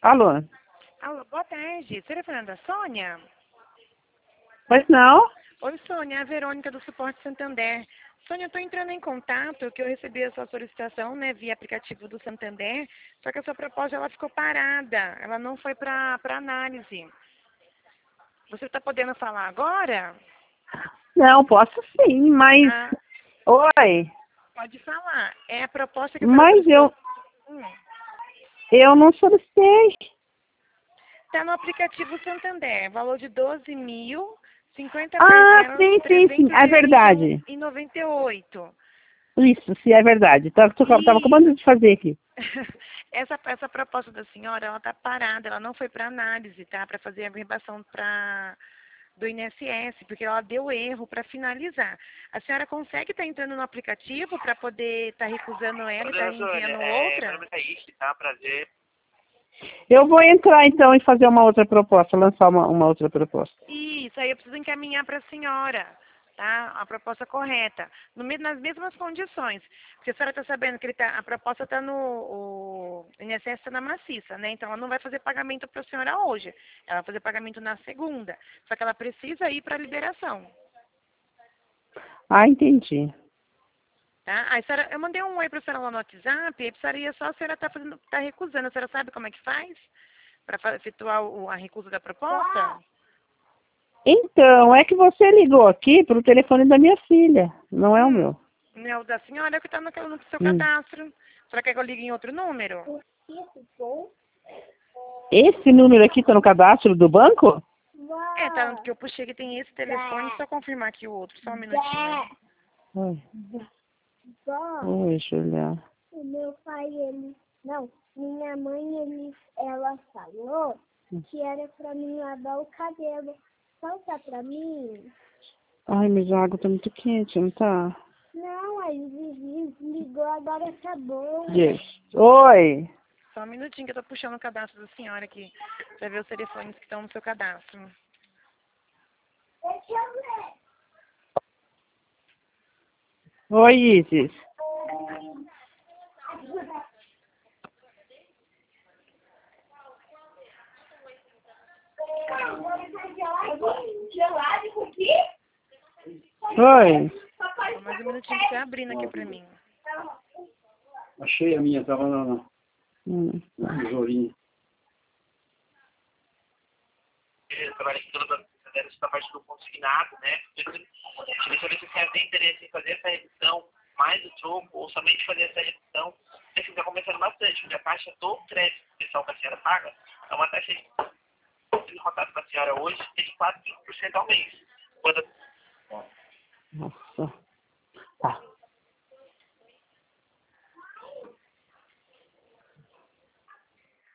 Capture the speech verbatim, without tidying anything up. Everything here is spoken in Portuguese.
Alô? Alô, boa tarde. Você é a Fernanda Sônia? Pois não? Oi, Sônia, é a Verônica do Suporte Santander. Sônia, eu estou entrando em contato, que eu recebi a sua solicitação, né, via aplicativo do Santander, só que a sua proposta, ela ficou parada, ela não foi para análise. Você está podendo falar agora? Não, posso sim, mas... Ah, Oi, pode falar. É a proposta que a senhora mas solicitou. eu, Hum. eu não solicitei. Está no aplicativo Santander, valor de doze mil, cinquenta Ah, parcelas, sim, sim, sim, trezentos é e vinte e um verdade. e noventa e oito. Isso, sim, é verdade. Tava, tava E acabando de fazer aqui. essa, essa proposta da senhora, ela está parada, ela não foi para análise, tá? Para fazer a verbação pra, do I N S S, porque ela deu erro para finalizar. A senhora consegue estar entrando no aplicativo para poder estar recusando ela e estar Dona Sônia, enviando é, meu outra? nome é Thaís, tá? Prazer. Eu vou entrar então e fazer uma outra proposta, lançar uma, uma outra proposta. Isso, aí eu preciso encaminhar para a senhora, tá? A proposta correta, no, me- nas mesmas condições. Porque a senhora está sabendo que ele tá, a proposta está no... O I N S S está na maciça, né? Então ela não vai fazer pagamento para a senhora hoje. Ela vai fazer pagamento na segunda. Só que ela precisa ir para a liberação, Ah, entendi. tá? Aí, a senhora, eu mandei um oi para a senhora lá no WhatsApp, aí precisaria só a senhora estar fazendo, tá recusando. A senhora sabe como é que faz para efetuar o, a recusa da proposta? Então, é que você ligou aqui pro telefone da minha filha, não é o Hum, meu. não, o da senhora é o que está no, no seu Hum. cadastro. A senhora quer que eu ligue em outro número? Esse número aqui tá no cadastro do banco? É, tá no que eu puxei que tem esse telefone, só confirmar aqui o outro, só um minutinho. Oi, Vó, Oi, Julia. o meu pai, ele... Não, minha mãe, ele, ela falou que era pra mim lavar o cabelo. Falta pra mim? Ai, mas a água tá muito quente, não tá? Não, aí o vizinho ligou, agora acabou. Yes. Oi. Só um minutinho que eu tô puxando o cadastro da senhora aqui, pra ver os telefones que estão no seu cadastro. Deixa eu ver. Oi, Isis. Gelado com quê? Oi. Só mais um minutinho que tá abrindo aqui pra mim. Achei a minha, tava na, na, Hum. na tesourinha. Eu trabalhei com toda essa parte do consignado, né? Deixa eu ver se você tem interesse em fazer essa redução, mais o troco, ou somente fazer essa redução. Você está começando bastante, porque a taxa do crédito especial que a senhora paga é uma taxa de contato com a senhora hoje é de quatro vírgula cinco por cento ao mês. Quando Nossa. Tá.